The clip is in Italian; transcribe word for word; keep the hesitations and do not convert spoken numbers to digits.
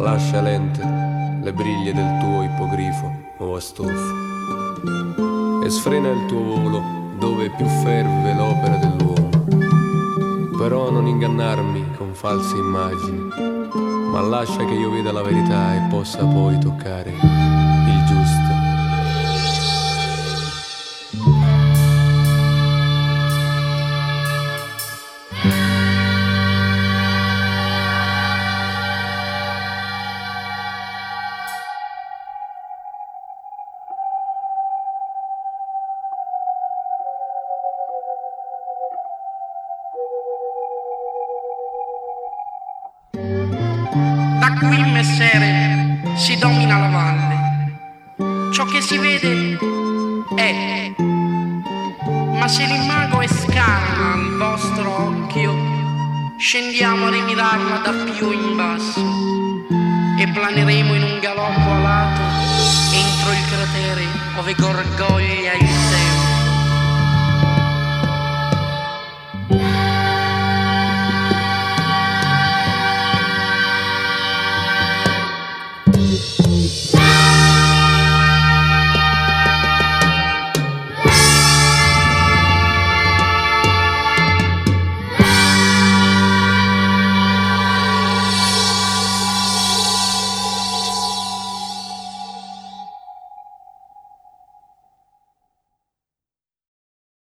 lascia lente le briglie del tuo ippogrifo o a stofo e sfrena il tuo volo dove più ferve l'opera dell'uomo. Però non ingannarmi con false immagini, ma lascia che io veda la verità e possa poi toccare il giusto. Da qui, messere, si domina la valle. Ciò che si vede è, ma se l'imago è scarna al vostro occhio, scendiamo a rimirarla da più in basso e planeremo in un galoppo alato entro il cratere ove gorgoglia il tempo.